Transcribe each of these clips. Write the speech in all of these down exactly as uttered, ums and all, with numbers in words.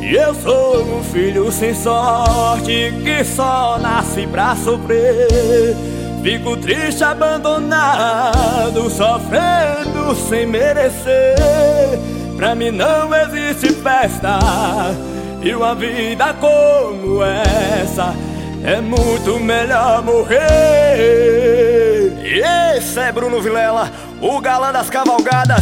E eu sou um filho sem sorte que só nasce pra sofrer. Fico triste, abandonado, sofrendo sem merecer. Pra mim não existe festa, e uma vida como essa é muito melhor morrer. E esse é Bruno Vilela, o galã das cavalgadas.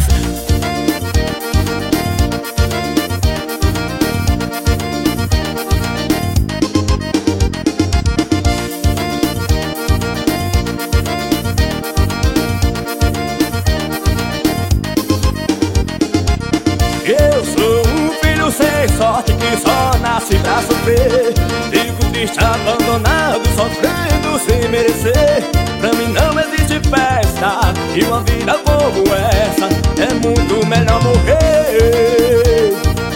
Eu sou um filho sem sorte que só nasce pra sofrer. Fico triste, abandonado, sofrendo sem merecer. Pra mim não existe festa, e uma vida como essa é muito melhor morrer.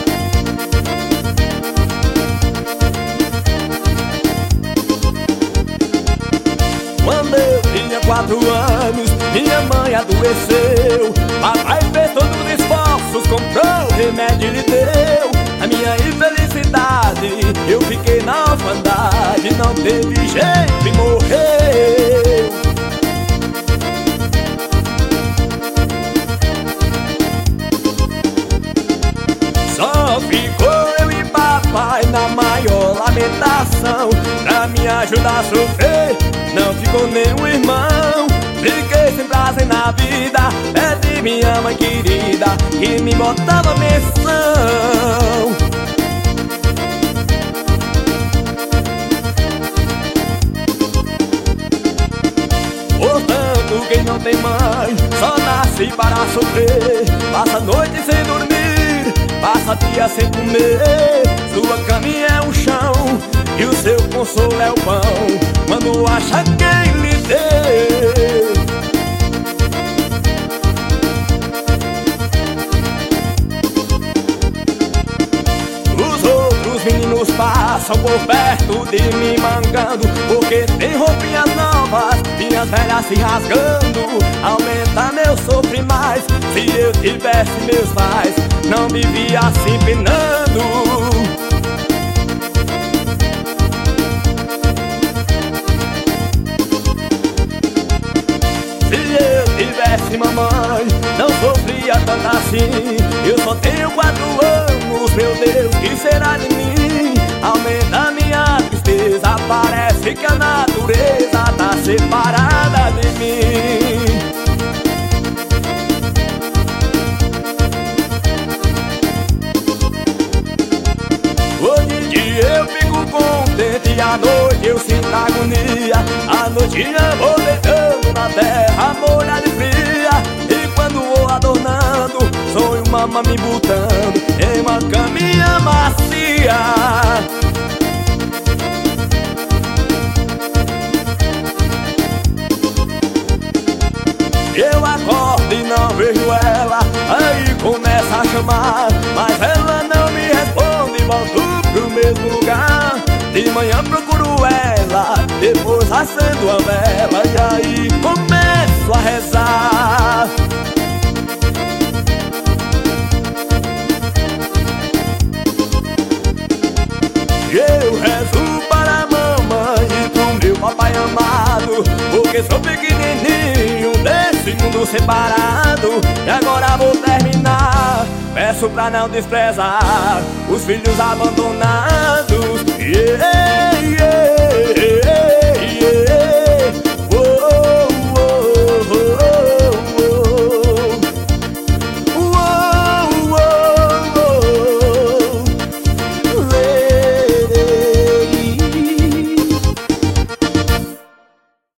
Quando eu tinha quatro anos, minha mãe adoeceu. Papai fez todos os esforços, comprou o remédio e lhe deu. A minha infelicidade, eu fiquei na orfandade. Não teve jeito e morreu. Só ficou eu e papai na maior lamentação. Pra me ajudar a sofrer, não ficou nenhum irmão. Fiquei sem prazer na vida, pedi minha mãe querida que me botava menção. Portanto, quem não tem mãe só nasce para sofrer. Passa a noite sem dormir, passa dia sem comer. Sua caminha é o chão e o seu consolo é o pão, quando acha quem lhe deu. Os outros meninos passam por perto de mim mangando, porque tem roupinhas novas, minhas velhas se rasgando. Aumenta meu sofrer mais, se eu tivesse meus pais, não vivia assim penando. Se eu tivesse mamãe, não sofria tanto assim. Eu só tenho quatro anos, meu Deus, que será de mim? Aumenta minha tristeza, parece que a natureza tá separada de mim. Hoje em dia eu fico contente e à noite eu sinto agonia. À noite eu vou deitando na terra molhada e fria, e quando vou adornando, sonho mamãe me botando em uma caminha macia. Eu acordo e não vejo ela, aí começa a chamar, mas ela não me responde, volto pro mesmo lugar. De manhã procuro ela, depois acendo a vela, e aí começo a rezar. Eu rezo para a mamãe e pro meu papai amado, porque sou pequenininho desse mundo separado. E agora vou terminar, peço pra não desprezar os filhos abandonados. Yeah.